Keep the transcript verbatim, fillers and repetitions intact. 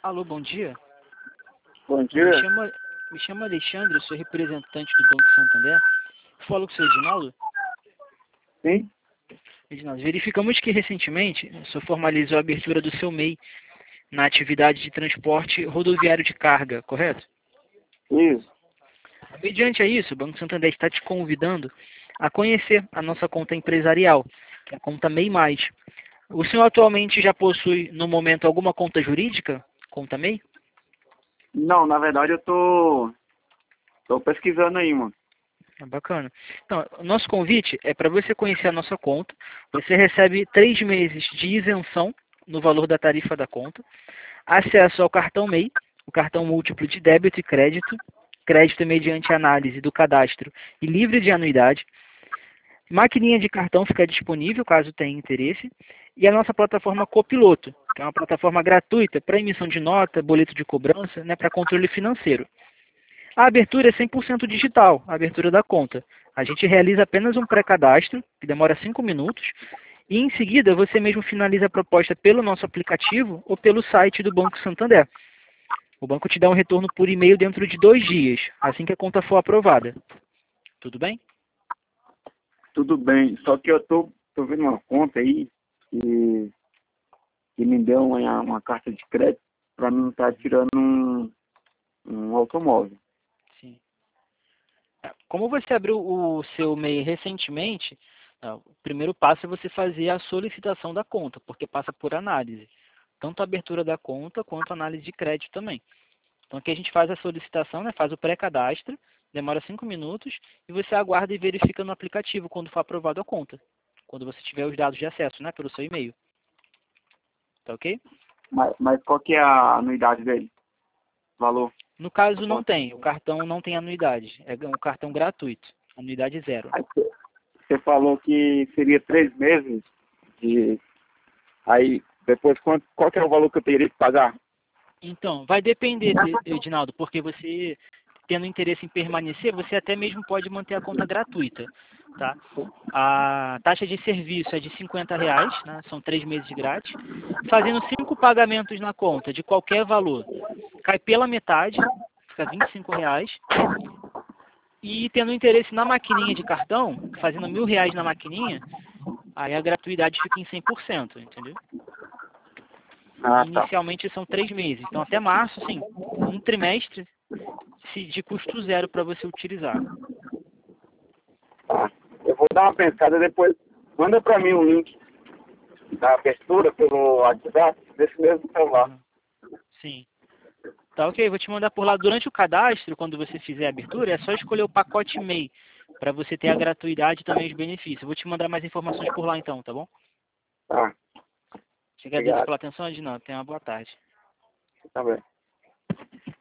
Alô, bom dia. Bom Me dia. chamo, me chamo Alexandre, eu sou representante do Banco Santander. Falo com o seu Edinaldo. Sim? Edinaldo, verificamos que recentemente o senhor formalizou a abertura do seu M E I na atividade de transporte rodoviário de carga, correto? Isso. Mediante a isso, o Banco Santander está te convidando a conhecer a nossa conta empresarial, que é a conta M E I Mais. O senhor atualmente já possui, no momento, alguma conta jurídica, conta M E I? Não, na verdade eu tô, tô pesquisando aí, mano. Ah, bacana. Então, o nosso convite é para você conhecer a nossa conta. Você recebe três meses de isenção no valor da tarifa da conta, acesso ao cartão M E I, o cartão múltiplo de débito e crédito, crédito mediante análise do cadastro e livre de anuidade. Maquininha de cartão fica disponível caso tenha interesse. E a nossa plataforma Copiloto, que é uma plataforma gratuita para emissão de nota, boleto de cobrança, né, para controle financeiro. A abertura é cem por cento digital, a abertura da conta. A gente realiza apenas um pré-cadastro, que demora cinco minutos, e em seguida você mesmo finaliza a proposta pelo nosso aplicativo ou pelo site do Banco Santander. O banco te dá um retorno por e-mail dentro de dois dias, assim que a conta for aprovada. Tudo bem? Tudo bem. Só que eu tô, tô vendo uma conta aí que, que me deu uma, uma carta de crédito pra mim estar tirando um, um automóvel. Sim. Como você abriu o seu M E I recentemente, o primeiro passo é você fazer a solicitação da conta, porque passa por análise. Tanto a abertura da conta quanto a análise de crédito também. Então aqui a gente faz a solicitação, né, faz o pré-cadastro, demora cinco minutos, e você aguarda e verifica no aplicativo quando for aprovado a conta. Quando você tiver os dados de acesso, né, pelo seu e-mail. Tá ok? Mas, mas qual que é a anuidade dele? Valor? No caso não tem, o cartão não tem anuidade, é um cartão gratuito, anuidade zero. Aí você você falou que seria três meses de... Aí, depois, quanto, qual que é o valor que eu teria que pagar? Então, vai depender, Edinaldo, porque você, tendo interesse em permanecer, você até mesmo pode manter a conta gratuita, tá? A taxa de serviço é de cinquenta reais, né? São três meses grátis. Fazendo cinco pagamentos na conta de qualquer valor, cai pela metade, fica vinte e cinco reais. E tendo interesse na maquininha de cartão, fazendo mil reais na maquininha, aí a gratuidade fica em cem por cento, entendeu? Ah, tá. Inicialmente são três meses. Então até março, sim, um trimestre de custo zero para você utilizar. Tá. Eu vou dar uma pensada depois. Manda pra mim o link da abertura pelo WhatsApp desse mesmo celular. Uhum. Sim. Tá ok, vou te mandar por lá. Durante o cadastro, quando você fizer a abertura, é só escolher o pacote M E I, para você ter a gratuidade e também os benefícios. Eu vou te mandar mais informações por lá então, tá bom? Tá. Te agradeço Obrigado. pela atenção, Edinaldo. Tenha uma boa tarde. Tá bem.